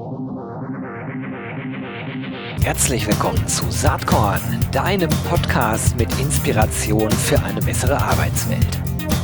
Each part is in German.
Herzlich willkommen zu Saatkorn, deinem Podcast mit Inspiration für eine bessere Arbeitswelt.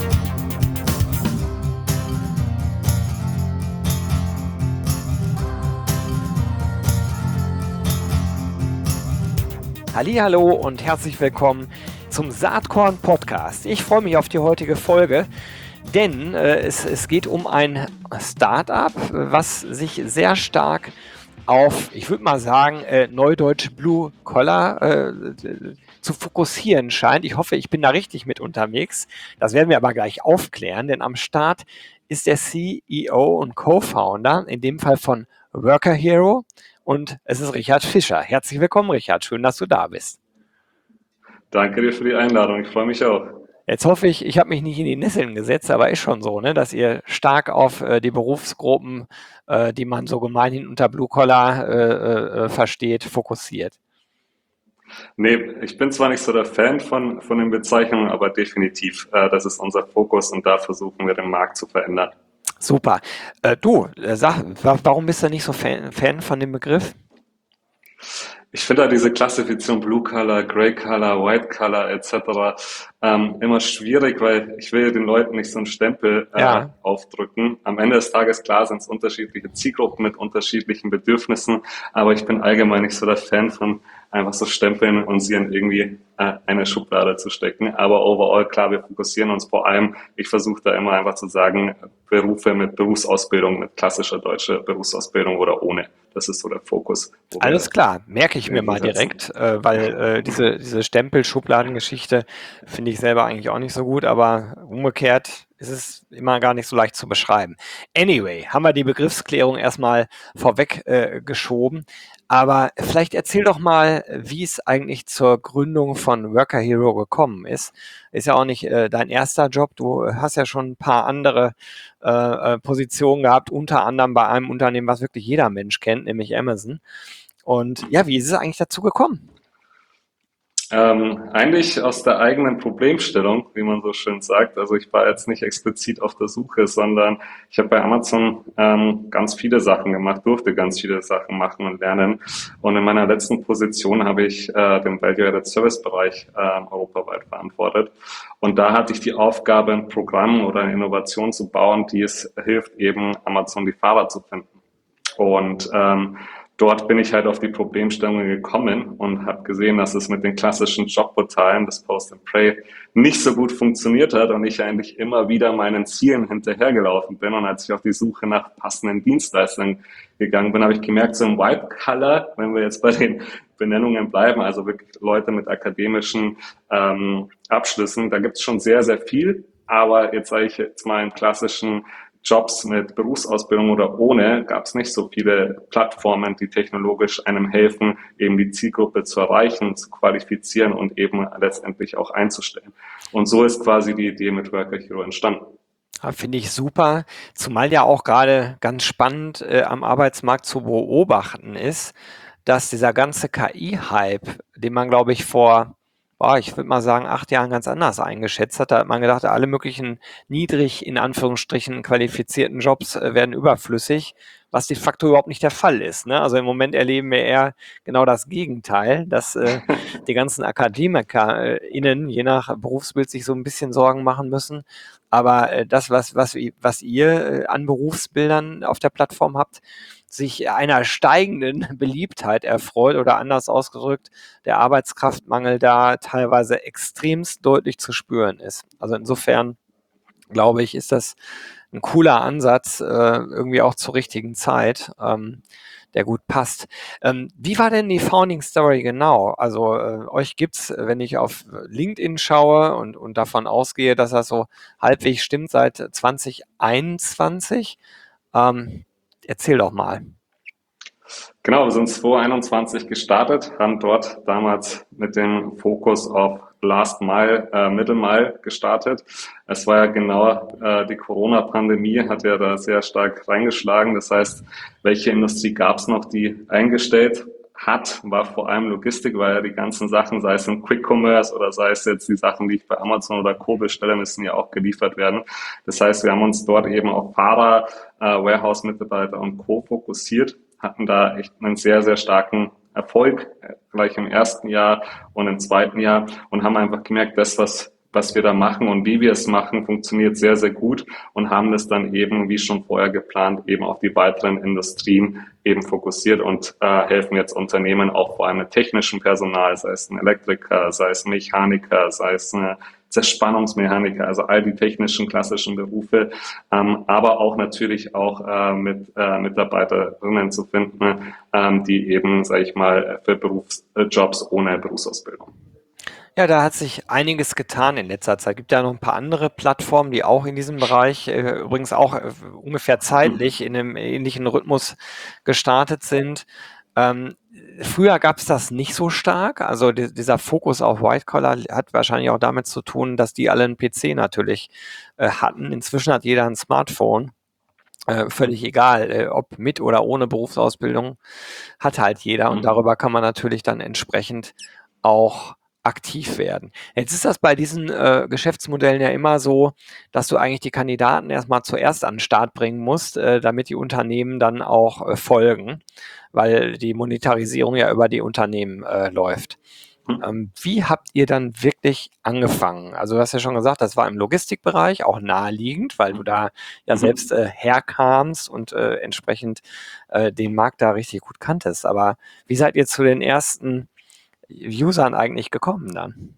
Hallihallo und herzlich willkommen zum Saatkorn Podcast. Ich freue mich auf die heutige Folge, denn es geht um ein Startup, was sich sehr stark auf, ich würde mal sagen, neudeutsch Blue Collar zu fokussieren scheint. Ich hoffe, ich bin da richtig mit unterwegs. Das werden wir aber gleich aufklären, denn am Start ist der CEO und Co-Founder, in dem Fall von Worker Hero, und es ist Richard Fischer. Herzlich willkommen, Richard. Schön, dass du da bist. Danke dir für die Einladung. Ich freue mich auch. Jetzt hoffe ich, ich habe mich nicht in die Nesseln gesetzt, aber ist schon so, ne, dass ihr stark auf die Berufsgruppen, die man so gemeinhin unter Blue Collar versteht, fokussiert. Nee, ich bin zwar nicht so der Fan von den Bezeichnungen, aber definitiv, das ist unser Fokus und da versuchen wir den Markt zu verändern. Super. Sag, warum bist du nicht so Fan von dem Begriff? Ich finde da diese Klassifizierung Blue Color, Grey Color, White Color etc. Immer schwierig, weil ich will den Leuten nicht so einen Stempel aufdrücken. Am Ende des Tages, klar, sind es unterschiedliche Zielgruppen mit unterschiedlichen Bedürfnissen, aber ich bin allgemein nicht so der Fan von einfach so Stempeln und sie in irgendwie eine Schublade zu stecken. Aber overall, klar, wir fokussieren uns vor allem, ich versuche da immer einfach zu sagen, Berufe mit Berufsausbildung, mit klassischer deutscher Berufsausbildung oder ohne. Das ist so der Fokus. Alles klar, merke ich mir mal direkt, weil diese Stempel-Schubladen-Geschichte finde ich selber eigentlich auch nicht so gut, aber umgekehrt ist es immer gar nicht so leicht zu beschreiben. Anyway, haben wir die Begriffsklärung erstmal vorweg geschoben, aber vielleicht erzähl doch mal, wie es eigentlich zur Gründung von Worker Hero gekommen ist. Ist ja auch nicht dein erster Job, du hast ja schon ein paar andere Positionen gehabt, unter anderem bei einem Unternehmen, was wirklich jeder Mensch kennt, nämlich Amazon. Und ja, wie ist es eigentlich dazu gekommen? Eigentlich aus der eigenen Problemstellung, wie man so schön sagt. Also ich war jetzt nicht explizit auf der Suche, sondern ich habe bei Amazon ganz viele Sachen gemacht, durfte ganz viele Sachen machen und lernen. Und in meiner letzten Position habe ich den Value-Added Service-Bereich europaweit verantwortet. Und da hatte ich die Aufgabe, ein Programm oder eine Innovation zu bauen, die es hilft, eben Amazon die Fahrer zu finden. Und dort bin ich halt auf die Problemstellung gekommen und habe gesehen, dass es mit den klassischen Jobportalen, das Post and Pray, nicht so gut funktioniert hat und ich eigentlich immer wieder meinen Zielen hinterhergelaufen bin. Und als ich auf die Suche nach passenden Dienstleistungen gegangen bin, habe ich gemerkt, so im White Collar, wenn wir jetzt bei den Benennungen bleiben, also wirklich Leute mit akademischen Abschlüssen, da gibt es schon sehr, sehr viel. Aber jetzt sage ich jetzt mal im klassischen Jobs mit Berufsausbildung oder ohne, gab es nicht so viele Plattformen, die technologisch einem helfen, eben die Zielgruppe zu erreichen, zu qualifizieren und eben letztendlich auch einzustellen. Und so ist quasi die Idee mit Worker Hero entstanden. Ja, finde ich super, zumal ja auch gerade ganz spannend am Arbeitsmarkt zu beobachten ist, dass dieser ganze KI-Hype, den man, glaube ich, ich würde mal sagen, 8 Jahren ganz anders eingeschätzt hat. Da hat man gedacht, alle möglichen niedrig, in Anführungsstrichen, qualifizierten Jobs werden überflüssig, was de facto überhaupt nicht der Fall ist. Ne? Also im Moment erleben wir eher genau das Gegenteil, dass die ganzen AkademikerInnen je nach Berufsbild sich so ein bisschen Sorgen machen müssen. Aber das, was ihr an Berufsbildern auf der Plattform habt, sich einer steigenden Beliebtheit erfreut oder anders ausgedrückt, der Arbeitskraftmangel da teilweise extremst deutlich zu spüren ist. Also insofern glaube ich, ist das ein cooler Ansatz, irgendwie auch zur richtigen Zeit, der gut passt. Wie war denn die Founding Story genau? Also euch gibt's, wenn ich auf LinkedIn schaue und davon ausgehe, dass das so halbwegs stimmt, seit 2021. Erzähl doch mal. Genau, wir sind 2021 gestartet, haben dort damals mit dem Fokus auf Last Mile, Middle Mile gestartet. Es war ja genau, die Corona-Pandemie hat ja da sehr stark reingeschlagen. Das heißt, welche Industrie gab es noch, die eingestellt hat, war vor allem Logistik, weil ja die ganzen Sachen, sei es im Quick Commerce oder sei es jetzt die Sachen, die ich bei Amazon oder Co. bestelle, müssen ja auch geliefert werden. Das heißt, wir haben uns dort eben auf Fahrer, Warehouse-Mitarbeiter und Co. fokussiert hatten da echt einen sehr, sehr starken Erfolg, gleich im ersten Jahr und im zweiten Jahr und haben einfach gemerkt, das, was wir da machen und wie wir es machen, funktioniert sehr, sehr gut und haben das dann eben, wie schon vorher geplant, eben auf die weiteren Industrien eben fokussiert und helfen jetzt Unternehmen auch vor allem mit technischem Personal, sei es ein Elektriker, sei es ein Mechaniker, sei es eine Zerspannungsmechaniker, also all die technischen klassischen Berufe, aber auch natürlich auch mit Mitarbeiterinnen zu finden, die eben, sage ich mal, für Berufsjobs ohne Berufsausbildung. Ja, da hat sich einiges getan in letzter Zeit. Gibt ja noch ein paar andere Plattformen, die auch in diesem Bereich, übrigens auch ungefähr zeitlich in einem ähnlichen Rhythmus gestartet sind. Ähm, Früher gab es das nicht so stark. Also dieser Fokus auf White Collar hat wahrscheinlich auch damit zu tun, dass die alle einen PC natürlich hatten. Inzwischen hat jeder ein Smartphone. Völlig egal, ob mit oder ohne Berufsausbildung, hat halt jeder und darüber kann man natürlich dann entsprechend auch aktiv werden. Jetzt ist das bei diesen Geschäftsmodellen ja immer so, dass du eigentlich die Kandidaten erstmal zuerst an den Start bringen musst, damit die Unternehmen dann auch folgen, weil die Monetarisierung ja über die Unternehmen läuft. Wie habt ihr dann wirklich angefangen? Also du hast ja schon gesagt, das war im Logistikbereich auch naheliegend, weil du da ja selbst herkamst und entsprechend den Markt da richtig gut kanntest. Aber wie seid ihr zu den ersten Usern eigentlich gekommen dann?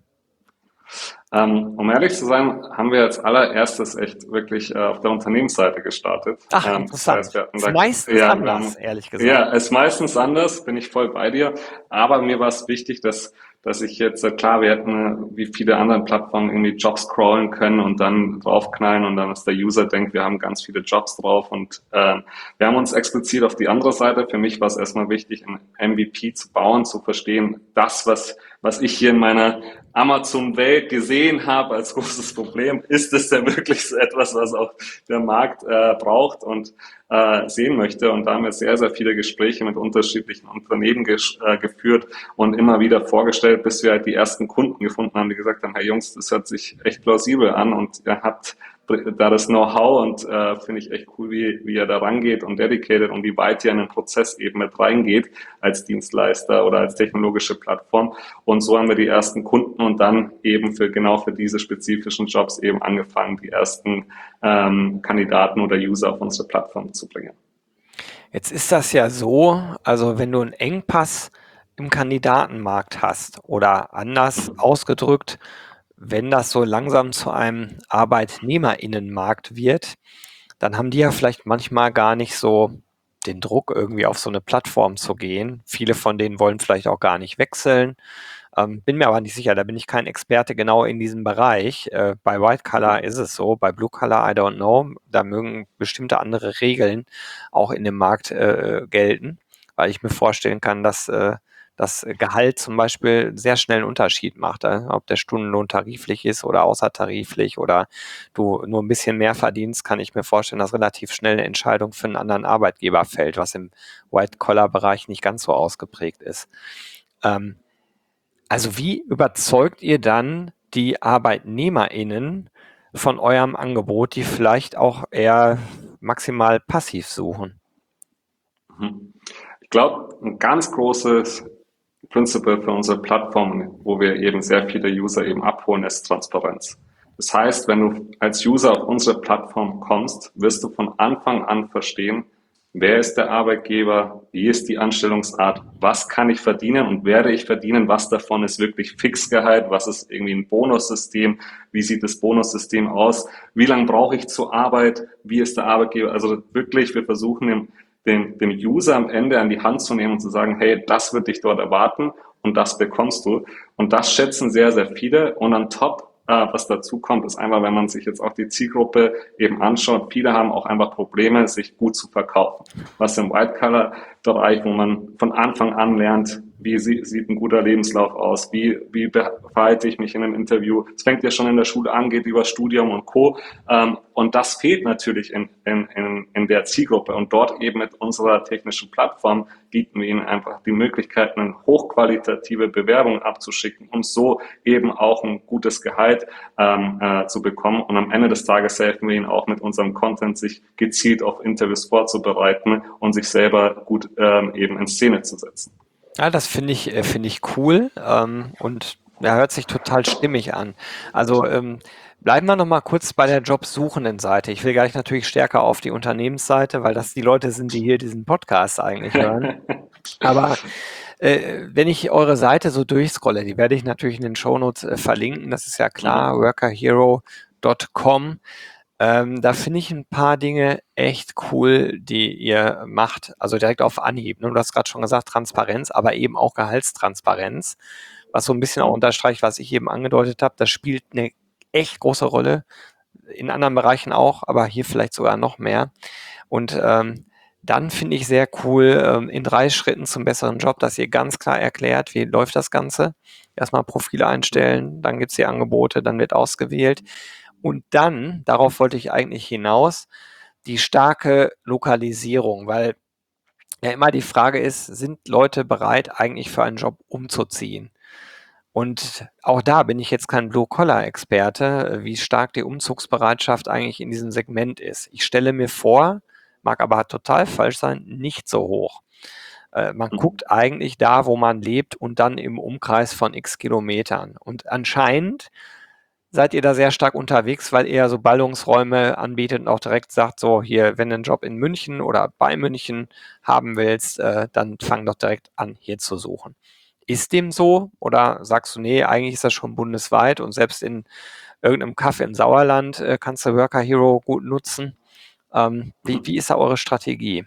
Um ehrlich zu sein, haben wir als allererstes echt wirklich auf der Unternehmensseite gestartet. Ach, Das heißt, interessant. wir hatten Ist da, meistens ja, anders, ehrlich gesagt. ja, ist meistens anders, bin ich voll bei dir. Aber mir war es wichtig, dass ich jetzt, klar, wir hätten wie viele andere Plattformen irgendwie Jobs crawlen können und dann draufknallen und dann, dass der User denkt, wir haben ganz viele Jobs drauf und wir haben uns explizit auf die andere Seite. Für mich war es erstmal wichtig, ein MVP zu bauen, zu verstehen, das, was ich hier in meiner Amazon-Welt gesehen habe als großes Problem, ist es denn wirklich so etwas, was auch der Markt braucht und sehen möchte. Und da haben wir sehr, sehr viele Gespräche mit unterschiedlichen Unternehmen geführt und immer wieder vorgestellt, bis wir halt die ersten Kunden gefunden haben, die gesagt haben, hey Jungs, das hört sich echt plausibel an und ihr habt da das Know-how und finde ich echt cool, wie ihr da rangeht und dedicated und wie weit ihr in den Prozess eben mit reingeht als Dienstleister oder als technologische Plattform. Und so haben wir die ersten Kunden und dann eben genau für diese spezifischen Jobs eben angefangen, die ersten Kandidaten oder User auf unsere Plattform zu bringen. Jetzt ist das ja so, also wenn du einen Engpass im Kandidatenmarkt hast oder anders ausgedrückt, wenn das so langsam zu einem Arbeitnehmerinnenmarkt wird, dann haben die ja vielleicht manchmal gar nicht so den Druck, irgendwie auf so eine Plattform zu gehen. Viele von denen wollen vielleicht auch gar nicht wechseln. Bin mir aber nicht sicher, da bin ich kein Experte genau in diesem Bereich. Bei White Collar ist es so, bei Blue Collar, I don't know. Da mögen bestimmte andere Regeln auch in dem Markt gelten, weil ich mir vorstellen kann, dass das Gehalt zum Beispiel sehr schnell einen Unterschied macht, ob der Stundenlohn tariflich ist oder außertariflich oder du nur ein bisschen mehr verdienst, kann ich mir vorstellen, dass relativ schnell eine Entscheidung für einen anderen Arbeitgeber fällt, was im White-Collar-Bereich nicht ganz so ausgeprägt ist. Ähm, also wie überzeugt ihr dann die ArbeitnehmerInnen von eurem Angebot, die vielleicht auch eher maximal passiv suchen? Ich glaube, ein ganz großes Principle für unsere Plattform, wo wir eben sehr viele User eben abholen, ist Transparenz. Das heißt, wenn du als User auf unsere Plattform kommst, wirst du von Anfang an verstehen, wer ist der Arbeitgeber, wie ist die Anstellungsart, was kann ich verdienen und werde ich verdienen, was davon ist wirklich Fixgehalt, was ist irgendwie ein Bonussystem, wie sieht das Bonussystem aus, wie lange brauche ich zur Arbeit, wie ist der Arbeitgeber, also wirklich, wir versuchen dem User am Ende an die Hand zu nehmen und zu sagen, hey, das wird dich dort erwarten und das bekommst du. Und das schätzen sehr, sehr viele. Und on top, was dazu kommt, ist einmal, wenn man sich jetzt auch die Zielgruppe eben anschaut, viele haben auch einfach Probleme, sich gut zu verkaufen. Was im White-Collar-Bereich, wo man von Anfang an lernt, wie sieht ein guter Lebenslauf aus, wie verhalte ich mich in einem Interview. Es fängt ja schon in der Schule an, geht über Studium und Co. Und das fehlt natürlich in der Zielgruppe. Und dort eben mit unserer technischen Plattform bieten wir ihnen einfach die Möglichkeit, eine hochqualitative Bewerbung abzuschicken, um so eben auch ein gutes Gehalt zu bekommen. Und am Ende des Tages helfen wir ihnen auch mit unserem Content, sich gezielt auf Interviews vorzubereiten und sich selber gut eben in Szene zu setzen. Ja, das finde ich cool, und ja, hört sich total stimmig an. Also, bleiben wir noch mal kurz bei der jobsuchenden Seite. Ich will gleich natürlich stärker auf die Unternehmensseite, weil das die Leute sind, die hier diesen Podcast eigentlich hören. Aber wenn ich eure Seite so durchscrolle, die werde ich natürlich in den Shownotes verlinken, das ist ja klar, workerhero.com. Da finde ich ein paar Dinge echt cool, die ihr macht. Also direkt auf Anhieb. Ne? Du hast gerade schon gesagt, Transparenz, aber eben auch Gehaltstransparenz, was so ein bisschen auch unterstreicht, was ich eben angedeutet habe. Das spielt eine echt große Rolle, in anderen Bereichen auch, aber hier vielleicht sogar noch mehr. Und dann finde ich sehr cool, in 3 Schritten zum besseren Job, dass ihr ganz klar erklärt, wie läuft das Ganze. Erstmal Profile einstellen, dann gibt's die Angebote, dann wird ausgewählt. Und dann, darauf wollte ich eigentlich hinaus, die starke Lokalisierung, weil ja immer die Frage ist, sind Leute bereit, eigentlich für einen Job umzuziehen? Und auch da bin ich jetzt kein Blue-Collar-Experte, wie stark die Umzugsbereitschaft eigentlich in diesem Segment ist. Ich stelle mir vor, mag aber total falsch sein, nicht so hoch. Man guckt eigentlich da, wo man lebt und dann im Umkreis von x Kilometern. Und anscheinend seid ihr da sehr stark unterwegs, weil ihr so Ballungsräume anbietet und auch direkt sagt, so hier, wenn du einen Job in München oder bei München haben willst, dann fang doch direkt an, hier zu suchen. Ist dem so oder sagst du, nee, eigentlich ist das schon bundesweit und selbst in irgendeinem Kaff im Sauerland kannst du Worker Hero gut nutzen? Wie ist da eure Strategie?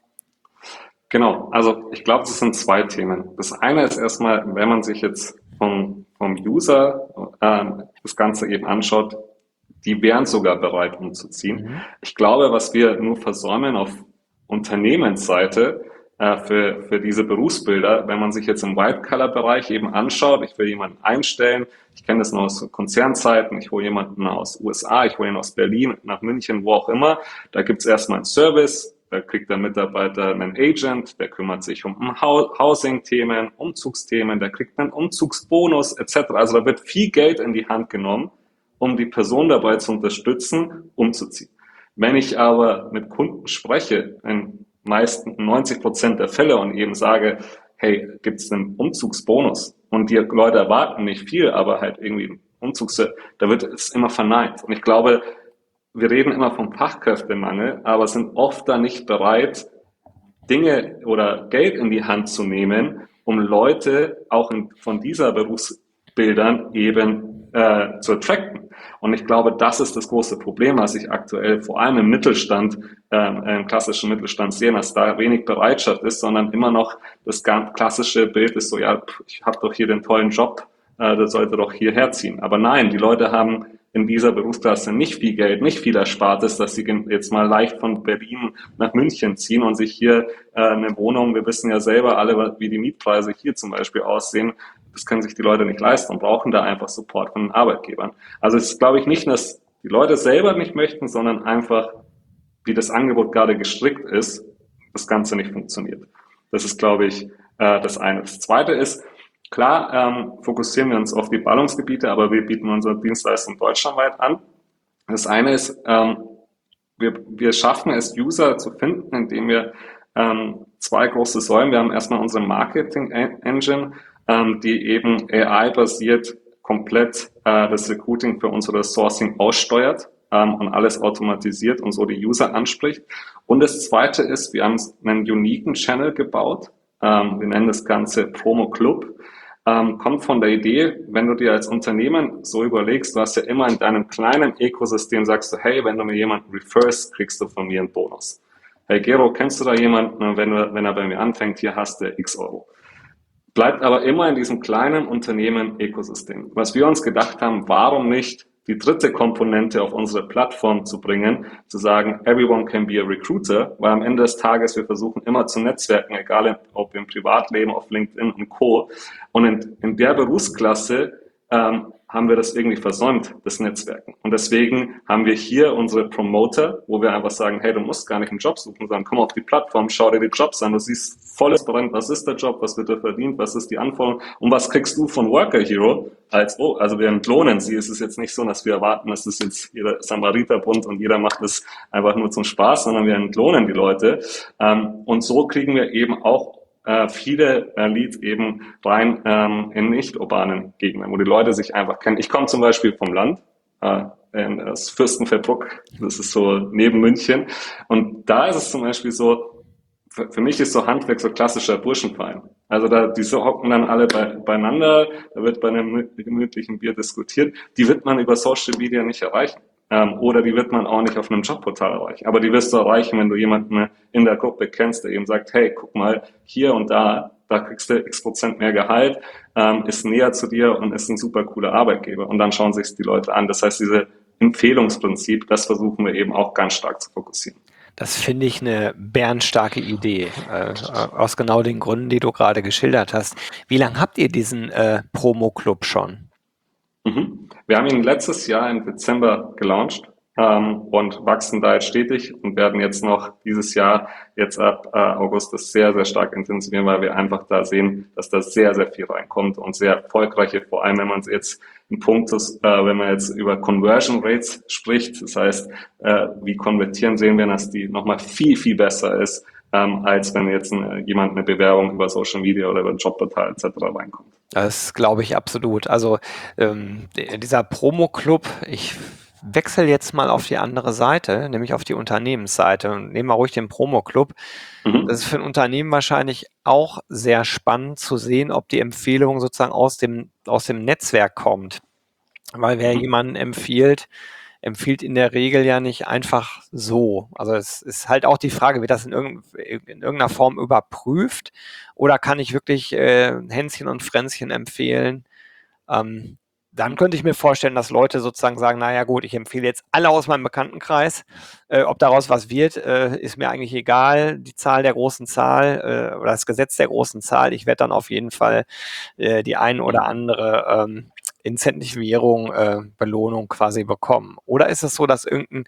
Genau, also ich glaube, das sind 2 Themen. Das eine ist erstmal, wenn man sich jetzt vom User das Ganze eben anschaut, die wären sogar bereit umzuziehen. Mhm. Ich glaube, was wir nur versäumen auf Unternehmensseite für diese Berufsbilder, wenn man sich jetzt im White-Color-Bereich eben anschaut, ich will jemanden einstellen, ich kenne das noch aus Konzernzeiten, ich hole jemanden aus USA, ich hole ihn aus Berlin, nach München, wo auch immer, da gibt es erstmal einen Service, da kriegt der Mitarbeiter einen Agent, der kümmert sich um Housing-Themen, Umzugsthemen, der kriegt einen Umzugsbonus etc. Also da wird viel Geld in die Hand genommen, um die Person dabei zu unterstützen, umzuziehen. Wenn ich aber mit Kunden spreche, in meisten 90% der Fälle und eben sage, hey, gibt es einen Umzugsbonus? Und die Leute erwarten nicht viel, aber halt irgendwie einen Umzugs, da wird es immer verneint. Und ich glaube, wir reden immer vom Fachkräftemangel, aber sind oft da nicht bereit, Dinge oder Geld in die Hand zu nehmen, um Leute auch von dieser Berufsbildern eben zu attracten. Und ich glaube, das ist das große Problem, was ich aktuell vor allem im Mittelstand, im klassischen Mittelstand sehe, dass da wenig Bereitschaft ist, sondern immer noch das ganz klassische Bild ist so, ja, ich habe doch hier den tollen Job, das sollte doch hierher ziehen. Aber nein, die Leute haben in dieser Berufsklasse nicht viel Geld, nicht viel Erspartes, dass sie jetzt mal leicht von Berlin nach München ziehen und sich hier eine Wohnung, wir wissen ja selber alle, wie die Mietpreise hier zum Beispiel aussehen, das können sich die Leute nicht leisten und brauchen da einfach Support von den Arbeitgebern. Also es ist, glaube ich, nicht, dass die Leute selber nicht möchten, sondern einfach, wie das Angebot gerade gestrickt ist, das Ganze nicht funktioniert. Das ist, glaube ich, das eine. Das zweite ist, klar, fokussieren wir uns auf die Ballungsgebiete, aber wir bieten unsere Dienstleistung deutschlandweit an. Das eine ist, wir schaffen es, User zu finden, indem wir 2 große Säulen. Wir haben erstmal unsere Marketing-Engine, die eben AI-basiert komplett das Recruiting für unsere Sourcing aussteuert und alles automatisiert und so die User anspricht. Und das zweite ist, wir haben einen uniken Channel gebaut. Wir nennen das Ganze Promo Club. Kommt von der Idee, wenn du dir als Unternehmen so überlegst, du hast ja immer in deinem kleinen Ökosystem, sagst du, hey, wenn du mir jemanden referst, kriegst du von mir einen Bonus. Hey Gero, kennst du da jemanden, wenn er bei mir anfängt, hier hast du x Euro. Bleibt aber immer in diesem kleinen Unternehmen-Ökosystem. Was wir uns gedacht haben, warum nicht die dritte Komponente auf unsere Plattform zu bringen, zu sagen, everyone can be a recruiter, weil am Ende des Tages wir versuchen immer zu netzwerken, egal ob im Privatleben, auf LinkedIn und Co. Und in der Berufsklasse haben wir das irgendwie versäumt, das Netzwerken. Und deswegen haben wir hier unsere Promoter, wo wir einfach sagen, hey, du musst gar nicht einen Job suchen, sondern komm auf die Plattform, schau dir die Jobs an, du siehst volles Brand, was ist der Job, was wird da verdient, was ist die Anforderung und was kriegst du von Worker Hero also wir entlohnen sie. Es ist jetzt nicht so, dass wir erwarten, dass das jetzt jeder Samariterbund und jeder macht das einfach nur zum Spaß, sondern wir entlohnen die Leute. Und so kriegen wir eben auch viele Leads eben rein in nicht-urbanen Gegenden, wo die Leute sich einfach kennen. Ich komme zum Beispiel vom Land, aus Fürstenfeldbruck, das ist so neben München. Und da ist es zum Beispiel so, für mich ist so Handwerk so klassischer Burschenverein. Also die so hocken dann alle beieinander, da wird bei einem gemütlichen Bier diskutiert. Die wird man über Social Media nicht erreichen. Oder die wird man auch nicht auf einem Jobportal erreichen. Aber die wirst du erreichen, wenn du jemanden in der Gruppe kennst, der eben sagt, hey, guck mal, hier und da kriegst du x% mehr Gehalt, ist näher zu dir und ist ein super cooler Arbeitgeber. Und dann schauen sich die Leute an. Das heißt, diese Empfehlungsprinzip, das versuchen wir eben auch ganz stark zu fokussieren. Das finde ich eine bärenstarke Idee, aus genau den Gründen, die du gerade geschildert hast. Wie lange habt ihr diesen Promo-Club schon? Wir haben ihn letztes Jahr im Dezember gelauncht und wachsen da jetzt stetig und werden jetzt noch dieses Jahr, jetzt ab August, das sehr, sehr stark intensivieren, weil wir einfach da sehen, dass da sehr, sehr viel reinkommt und sehr erfolgreiche, vor allem wenn man es jetzt im Punkt ist, wenn man jetzt über Conversion Rates spricht, das heißt, wie konvertieren, sehen wir, dass die nochmal viel, viel besser ist, als wenn jetzt jemand eine Bewerbung über Social Media oder über ein Jobportal etc. reinkommt. Das glaube ich absolut. Also dieser Promo-Club, ich wechsle jetzt mal auf die andere Seite, nämlich auf die Unternehmensseite und nehme mal ruhig den Promo-Club. Das ist für ein Unternehmen wahrscheinlich auch sehr spannend zu sehen, ob die Empfehlung sozusagen aus dem Netzwerk kommt. Weil wer jemanden empfiehlt in der Regel ja nicht einfach so. Also es ist halt auch die Frage, wird das in irgendeiner Form überprüft oder kann ich wirklich Hänschen und Fränzchen empfehlen? Dann könnte ich mir vorstellen, dass Leute sozusagen sagen, naja gut, ich empfehle jetzt alle aus meinem Bekanntenkreis. Ob daraus was wird, ist mir eigentlich egal. Die Zahl der großen Zahl oder das Gesetz der großen Zahl. Ich werde dann auf jeden Fall die ein oder andere Incentivierung, Belohnung quasi bekommen. Oder ist es so, dass irgendein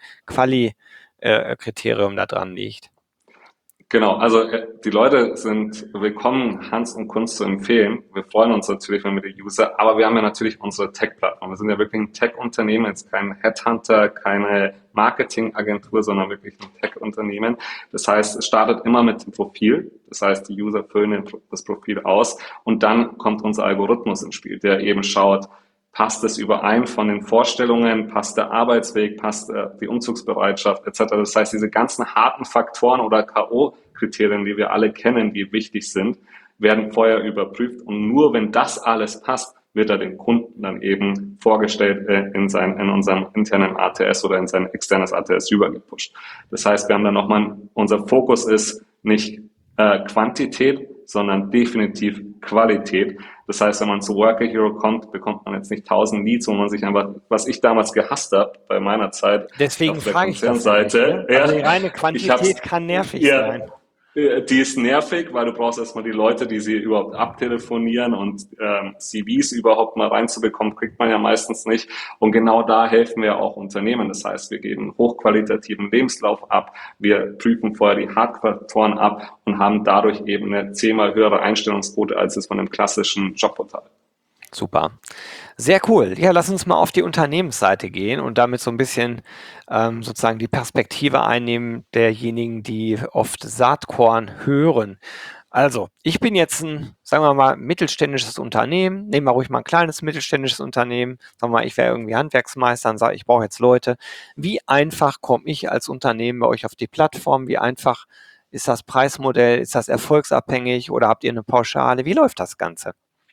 Quali-Kriterium da dran liegt? Genau, also die Leute sind willkommen, Hans und Kunst zu empfehlen. Wir freuen uns natürlich, wenn wir die User, aber wir haben ja natürlich unsere Tech-Plattform. Wir sind ja wirklich ein Tech-Unternehmen, jetzt kein Headhunter, keine Marketingagentur, sondern wirklich ein Tech-Unternehmen. Das heißt, es startet immer mit dem Profil. Das heißt, die User füllen das Profil aus und dann kommt unser Algorithmus ins Spiel, der eben schaut, passt es überein von den Vorstellungen, passt der Arbeitsweg, passt die Umzugsbereitschaft etc. Das heißt, diese ganzen harten Faktoren oder K.O.-Kriterien, die wir alle kennen, die wichtig sind, werden vorher überprüft und nur wenn das alles passt, wird er dem Kunden dann eben vorgestellt in unserem internen ATS oder in sein externes ATS rübergepusht. Das heißt, wir haben dann nochmal, unser Fokus ist nicht Quantität, sondern definitiv Qualität. Das heißt, wenn man zu Worker Hero kommt, bekommt man jetzt nicht 1000 Leads, wo man sich einfach, was ich damals gehasst habe bei meiner Zeit Deswegen auf der frage ich das Konzernseite. nicht, ne? Also die reine Quantität kann nervig sein. Die ist nervig, weil du brauchst erstmal die Leute, die sie überhaupt abtelefonieren und CVs überhaupt mal reinzubekommen, kriegt man ja meistens nicht. Und genau da helfen wir auch Unternehmen. Das heißt, wir geben hochqualitativen Lebenslauf ab, wir prüfen vorher die Hardfaktoren ab und haben dadurch eben eine 10-mal höhere Einstellungsquote als es von einem klassischen Jobportal. Super. Sehr cool. Ja, lass uns mal auf die Unternehmensseite gehen und damit so ein bisschen sozusagen die Perspektive einnehmen derjenigen, die oft Saatkorn hören. Also, ich bin jetzt ein, sagen wir mal, mittelständisches Unternehmen. Nehmen wir ruhig mal ein kleines mittelständisches Unternehmen. Sagen wir mal, ich wäre irgendwie Handwerksmeister und sage, ich brauche jetzt Leute. Wie einfach komme ich als Unternehmen bei euch auf die Plattform? Wie einfach ist das Preismodell? Ist das erfolgsabhängig oder habt ihr eine Pauschale? Wie läuft das Ganze?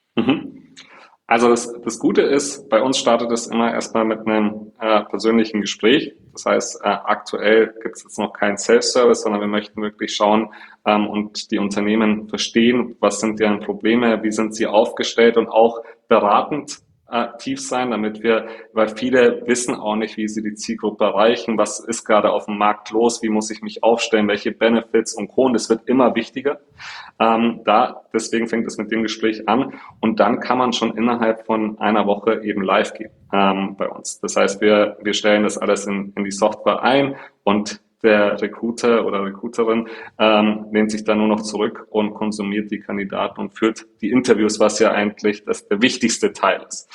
Also das Gute ist, bei uns startet es immer erstmal mit einem persönlichen Gespräch. Das heißt, aktuell gibt es jetzt noch keinen Self-Service, sondern wir möchten wirklich schauen und die Unternehmen verstehen, was sind deren Probleme, wie sind sie aufgestellt und auch beratend aktiv sein, weil viele wissen auch nicht, wie sie die Zielgruppe erreichen, was ist gerade auf dem Markt los, wie muss ich mich aufstellen, welche Benefits und Co. Und das wird immer wichtiger. Deswegen fängt es mit dem Gespräch an und dann kann man schon innerhalb von einer Woche eben live gehen bei uns. Das heißt, wir stellen das alles in die Software ein und der Recruiter oder Recruiterin lehnt sich dann nur noch zurück und konsumiert die Kandidaten und führt die Interviews, was ja eigentlich der wichtigste Teil ist.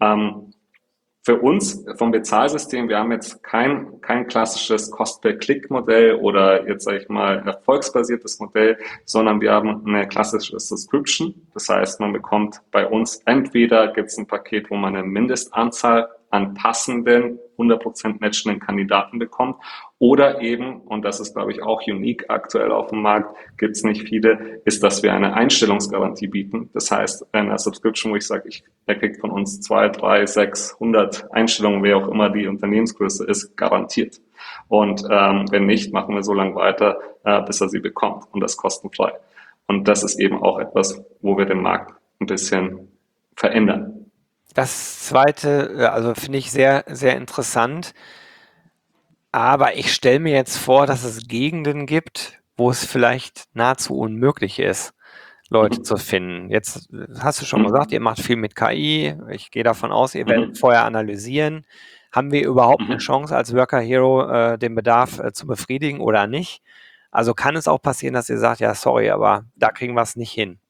Für uns vom Bezahlsystem, wir haben jetzt kein klassisches Cost-per-Click-Modell oder jetzt sage ich mal erfolgsbasiertes Modell, sondern wir haben eine klassische Subscription. Das heißt, man bekommt bei uns entweder gibt es ein Paket, wo man eine Mindestanzahl an passenden 100% matchenden Kandidaten bekommt oder eben, und das ist glaube ich auch unique aktuell auf dem Markt, gibt es nicht viele, ist, dass wir eine Einstellungsgarantie bieten. Das heißt, eine Subscription, wo ich sage, er kriegt von uns 2, 3, 6, 100 Einstellungen, wer auch immer die Unternehmensgröße ist, garantiert. Und wenn nicht, machen wir so lange weiter, bis er sie bekommt und das kostenfrei. Und das ist eben auch etwas, wo wir den Markt ein bisschen verändern. Das zweite, also finde ich sehr, sehr interessant. Aber ich stelle mir jetzt vor, dass es Gegenden gibt, wo es vielleicht nahezu unmöglich ist, Leute zu finden. Jetzt hast du schon gesagt, ihr macht viel mit KI. Ich gehe davon aus, ihr werdet vorher analysieren. Haben wir überhaupt eine Chance als Worker Hero, den Bedarf zu befriedigen oder nicht? Also kann es auch passieren, dass ihr sagt, ja, sorry, aber da kriegen wir es nicht hin.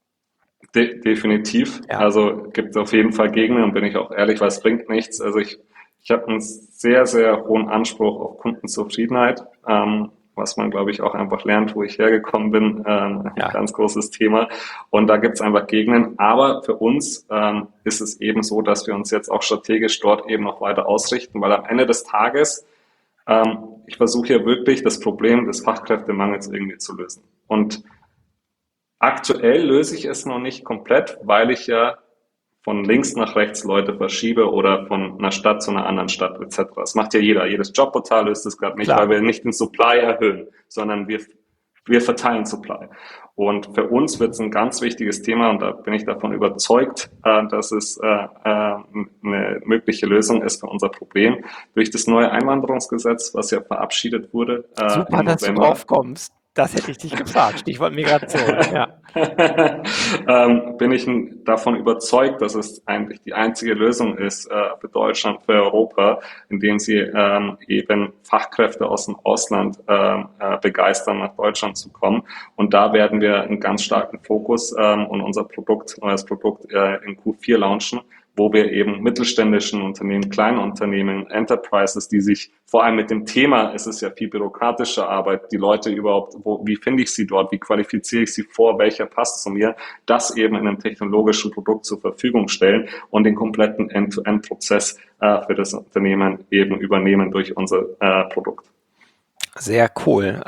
Definitiv. Ja. Also gibt es auf jeden Fall Gegner und bin ich auch ehrlich, weil es bringt nichts. Also ich habe einen sehr, sehr hohen Anspruch auf Kundenzufriedenheit, was man, glaube ich, auch einfach lernt, wo ich hergekommen bin. Ein ganz großes Thema. Und da gibt es einfach Gegner. Aber für uns ist es eben so, dass wir uns jetzt auch strategisch dort eben noch weiter ausrichten, weil am Ende des Tages ich versuche hier wirklich das Problem des Fachkräftemangels irgendwie zu lösen. Und aktuell löse ich es noch nicht komplett, weil ich ja von links nach rechts Leute verschiebe oder von einer Stadt zu einer anderen Stadt etc. Das macht ja jeder. Jedes Jobportal löst es gerade nicht, Klar. weil wir nicht den Supply erhöhen, sondern wir verteilen Supply. Und für uns wird es ein ganz wichtiges Thema und da bin ich davon überzeugt, dass es eine mögliche Lösung ist für unser Problem. Durch das neue Einwanderungsgesetz, was ja verabschiedet wurde Super, im dass du November. drauf kommst. Das hätte ich dich gefragt. Stichwort Migration. Ja. Bin ich davon überzeugt, dass es eigentlich die einzige Lösung ist für Deutschland, für Europa, indem sie eben Fachkräfte aus dem Ausland begeistern, nach Deutschland zu kommen. Und da werden wir einen ganz starken Fokus und unser neues Produkt in Q4 launchen, wo wir eben mittelständischen Unternehmen, kleinen Unternehmen, Enterprises, die sich vor allem mit dem Thema, es ist ja viel bürokratische Arbeit, die Leute überhaupt, wie finde ich sie dort, wie qualifiziere ich sie vor, welcher passt zu mir, das eben in einem technologischen Produkt zur Verfügung stellen und den kompletten End-to-End-Prozess für das Unternehmen eben übernehmen durch unser Produkt. Sehr cool.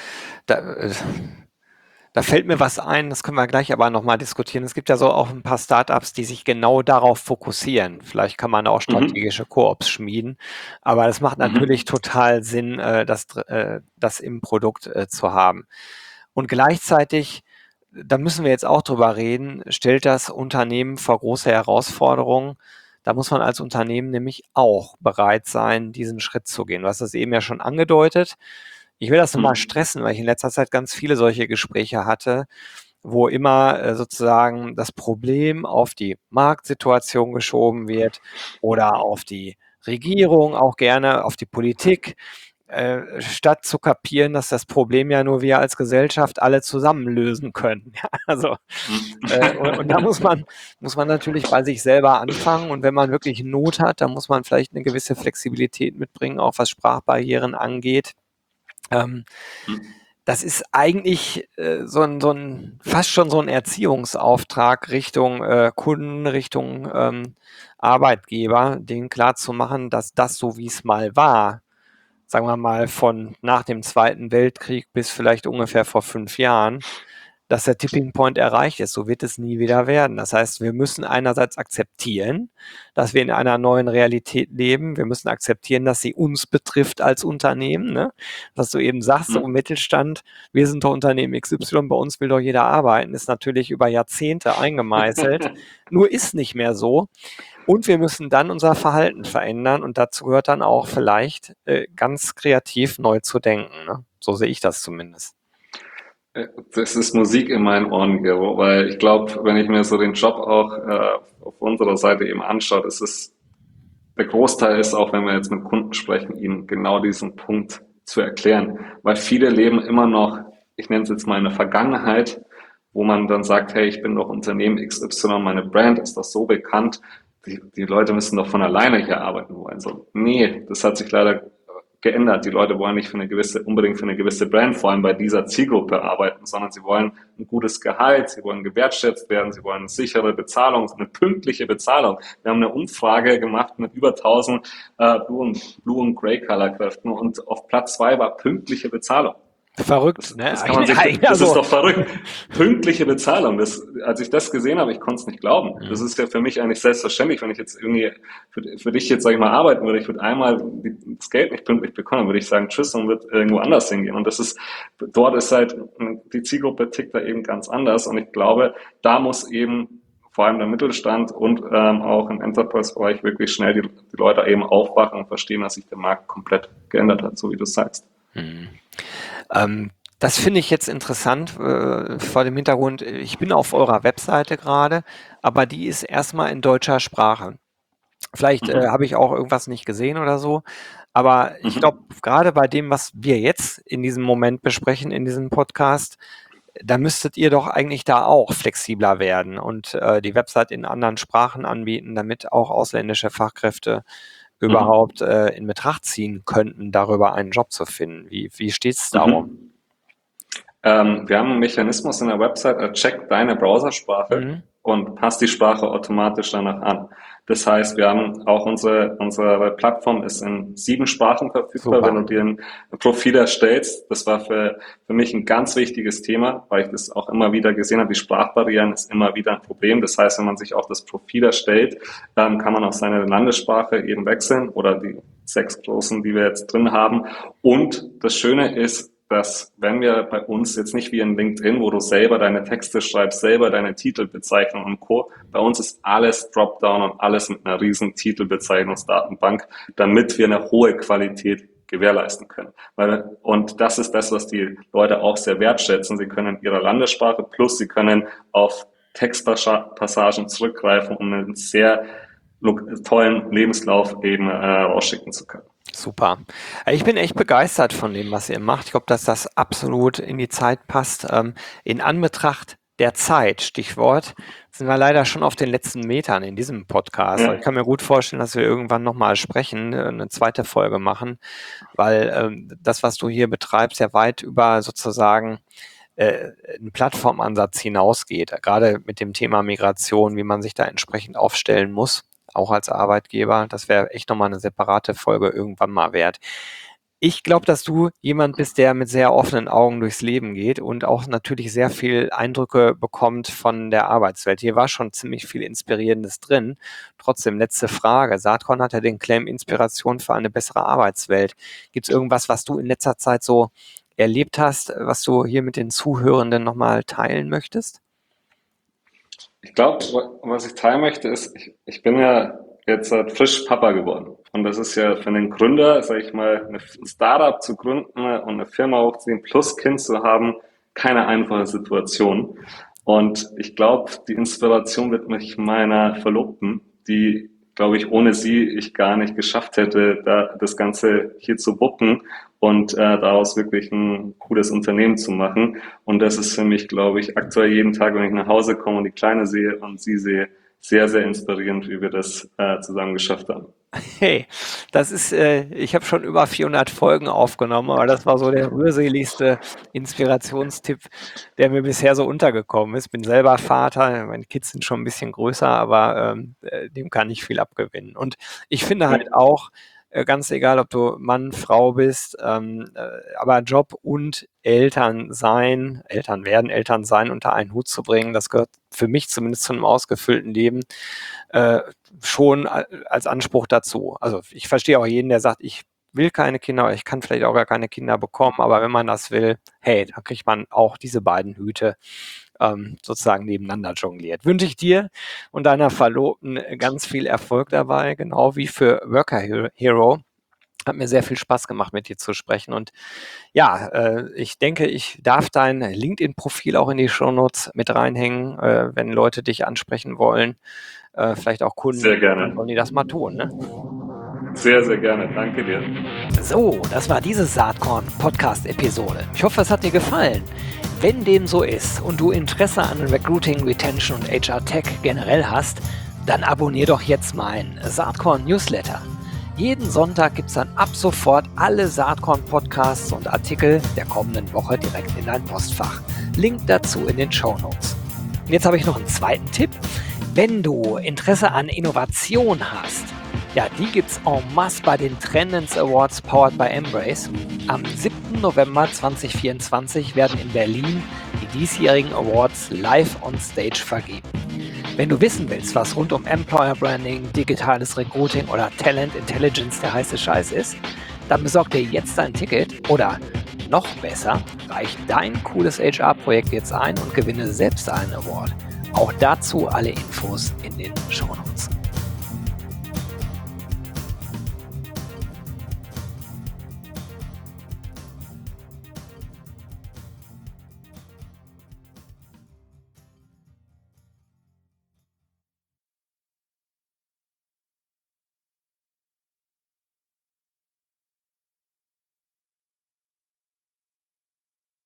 Da fällt mir was ein, das können wir gleich aber nochmal diskutieren. Es gibt ja so auch ein paar Startups, die sich genau darauf fokussieren. Vielleicht kann man auch strategische Koops schmieden, aber das macht natürlich total Sinn, das im Produkt zu haben. Und gleichzeitig, da müssen wir jetzt auch drüber reden, stellt das Unternehmen vor große Herausforderungen. Da muss man als Unternehmen nämlich auch bereit sein, diesen Schritt zu gehen. Du hast das eben ja schon angedeutet. Ich will das nochmal stressen, weil ich in letzter Zeit ganz viele solche Gespräche hatte, wo immer sozusagen das Problem auf die Marktsituation geschoben wird oder auf die Regierung, auch gerne auf die Politik, statt zu kapieren, dass das Problem ja nur wir als Gesellschaft alle zusammen lösen können. Ja, also und da muss man natürlich bei sich selber anfangen und wenn man wirklich Not hat, dann muss man vielleicht eine gewisse Flexibilität mitbringen, auch was Sprachbarrieren angeht. Das ist eigentlich fast schon so ein Erziehungsauftrag Richtung Kunden, Richtung Arbeitgeber, denen klarzumachen, dass das so wie es mal war, sagen wir mal von nach dem Zweiten Weltkrieg bis vielleicht ungefähr vor 5 Jahren, dass der Tipping Point erreicht ist. So wird es nie wieder werden. Das heißt, wir müssen einerseits akzeptieren, dass wir in einer neuen Realität leben. Wir müssen akzeptieren, dass sie uns betrifft als Unternehmen. Ne? Was du eben sagst, so im Mittelstand, wir sind doch Unternehmen XY, bei uns will doch jeder arbeiten, ist natürlich über Jahrzehnte eingemeißelt. Nur ist nicht mehr so. Und wir müssen dann unser Verhalten verändern und dazu gehört dann auch vielleicht ganz kreativ neu zu denken. Ne? So sehe ich das zumindest. Das ist Musik in meinen Ohren, Gero, weil ich glaube, wenn ich mir so den Job auch auf unserer Seite eben anschaue, der Großteil ist auch, wenn wir jetzt mit Kunden sprechen, ihnen genau diesen Punkt zu erklären. Weil viele leben immer noch, ich nenne es jetzt mal eine Vergangenheit, wo man dann sagt, hey, ich bin doch Unternehmen XY, meine Brand ist doch so bekannt, die Leute müssen doch von alleine hier arbeiten wollen. So, nee, das hat sich leider geändert. Die Leute wollen nicht unbedingt für eine gewisse Brand, vor allem bei dieser Zielgruppe arbeiten, sondern sie wollen ein gutes Gehalt, sie wollen gewertschätzt werden, sie wollen eine sichere Bezahlung, eine pünktliche Bezahlung. Wir haben eine Umfrage gemacht mit über 1000 Blue und Grey Color Kräften und auf Platz 2 war pünktliche Bezahlung. Verrückt, ne? Das ist doch verrückt. Pünktliche Bezahlung. Als ich das gesehen habe, ich konnte es nicht glauben. Das ist ja für mich eigentlich selbstverständlich, wenn ich jetzt irgendwie für dich jetzt, sag ich mal, arbeiten würde, ich würde einmal das Geld nicht pünktlich bekommen, dann würde ich sagen Tschüss und würde irgendwo anders hingehen. Und dort ist halt, die Zielgruppe tickt da eben ganz anders. Und ich glaube, da muss eben vor allem der Mittelstand und auch im Enterprise-Bereich wirklich schnell die Leute eben aufwachen und verstehen, dass sich der Markt komplett geändert hat, so wie du sagst. Das finde ich jetzt interessant vor dem Hintergrund, ich bin auf eurer Webseite gerade, aber die ist erstmal in deutscher Sprache. Vielleicht habe ich auch irgendwas nicht gesehen oder so, aber ich glaube, gerade bei dem, was wir jetzt in diesem Moment besprechen, in diesem Podcast, da müsstet ihr doch eigentlich da auch flexibler werden und die Website in anderen Sprachen anbieten, damit auch ausländische Fachkräfte überhaupt in Betracht ziehen könnten, darüber einen Job zu finden. Wie steht es darum? Wir haben einen Mechanismus in der Website, checkt deine Browsersprache und passt die Sprache automatisch danach an. Das heißt, wir haben auch unsere Plattform ist in 7 Sprachen verfügbar. Super. Wenn du dir ein Profil erstellst, das war für mich ein ganz wichtiges Thema, weil ich das auch immer wieder gesehen habe. Die Sprachbarrieren ist immer wieder ein Problem. Das heißt, wenn man sich auch das Profil erstellt, kann man auf seine Landessprache eben wechseln oder die 6 großen, die wir jetzt drin haben. Und das Schöne ist, dass wenn wir bei uns jetzt nicht wie in LinkedIn, wo du selber deine Texte schreibst, selber deine Titelbezeichnung und Co., bei uns ist alles Dropdown und alles mit einer riesen Titelbezeichnungsdatenbank, damit wir eine hohe Qualität gewährleisten können. Und das ist das, was die Leute auch sehr wertschätzen. Sie können in ihrer Landessprache plus sie können auf Textpassagen zurückgreifen, um einen sehr tollen Lebenslauf eben rausschicken zu können. Super. Ich bin echt begeistert von dem, was ihr macht. Ich glaube, dass das absolut in die Zeit passt. In Anbetracht der Zeit, Stichwort, sind wir leider schon auf den letzten Metern in diesem Podcast. Ja. Ich kann mir gut vorstellen, dass wir irgendwann nochmal sprechen, eine zweite Folge machen, weil das, was du hier betreibst, ja weit über sozusagen einen Plattformansatz hinausgeht. Gerade mit dem Thema Migration, wie man sich da entsprechend aufstellen muss, auch als Arbeitgeber. Das wäre echt nochmal eine separate Folge irgendwann mal wert. Ich glaube, dass du jemand bist, der mit sehr offenen Augen durchs Leben geht und auch natürlich sehr viel Eindrücke bekommt von der Arbeitswelt. Hier war schon ziemlich viel Inspirierendes drin. Trotzdem, letzte Frage. Saatkorn hat ja den Claim Inspiration für eine bessere Arbeitswelt. Gibt es irgendwas, was du in letzter Zeit so erlebt hast, was du hier mit den Zuhörenden nochmal teilen möchtest? Ich glaube, was ich teilen möchte, ist, ich bin ja jetzt frisch Papa geworden. Und das ist ja für einen Gründer, sage ich mal, ein Startup zu gründen und eine Firma hochzuziehen, plus Kind zu haben, keine einfache Situation. Und ich glaube, die Inspiration wird mich meiner Verlobten, die, glaube ich, ohne sie ich gar nicht geschafft hätte, da das Ganze hier zu wuppen und daraus wirklich ein cooles Unternehmen zu machen. Und das ist für mich, glaube ich, aktuell jeden Tag, wenn ich nach Hause komme und die Kleine sehe und sie sehe, sehr, sehr inspirierend, wie wir das zusammen geschafft haben. Hey, das ist, ich habe schon über 400 Folgen aufgenommen, aber das war so der rührseligste Inspirationstipp, der mir bisher so untergekommen ist. Bin selber Vater, meine Kids sind schon ein bisschen größer, aber dem kann ich viel abgewinnen. Und ich finde halt auch, ganz egal, ob du Mann, Frau bist, aber Job und Eltern werden, Eltern sein unter einen Hut zu bringen, das gehört für mich zumindest zu einem ausgefüllten Leben schon als Anspruch dazu. Also ich verstehe auch jeden, der sagt, ich will keine Kinder, ich kann vielleicht auch gar keine Kinder bekommen, aber wenn man das will, hey, dann kriegt man auch diese beiden Hüte sozusagen nebeneinander jongliert. Wünsche ich dir und deiner Verlobten ganz viel Erfolg dabei, genau wie für Worker Hero. Hat mir sehr viel Spaß gemacht, mit dir zu sprechen. Und ja, ich denke, ich darf dein LinkedIn-Profil auch in die Shownotes mit reinhängen, wenn Leute dich ansprechen wollen, vielleicht auch Kunden, Sehr dann gerne. sollen die das mal tun, ne? Sehr, sehr gerne. Danke dir. So, das war diese Saatkorn-Podcast-Episode. Ich hoffe, es hat dir gefallen. Wenn dem so ist und du Interesse an Recruiting, Retention und HR Tech generell hast, dann abonnier doch jetzt meinen Saatkorn-Newsletter. Jeden Sonntag gibt es dann ab sofort alle Saatkorn-Podcasts und Artikel der kommenden Woche direkt in dein Postfach. Link dazu in den Shownotes. Und jetzt habe ich noch einen zweiten Tipp. Wenn du Interesse an Innovation hast, ja, die gibt's en masse bei den Trendens Awards powered by Embrace. Am 7. November 2024 werden in Berlin die diesjährigen Awards live on stage vergeben. Wenn du wissen willst, was rund um Employer Branding, digitales Recruiting oder Talent Intelligence der heiße Scheiß ist, dann besorg dir jetzt dein Ticket oder noch besser, reich dein cooles HR-Projekt jetzt ein und gewinne selbst einen Award. Auch dazu alle Infos in den Shownotes.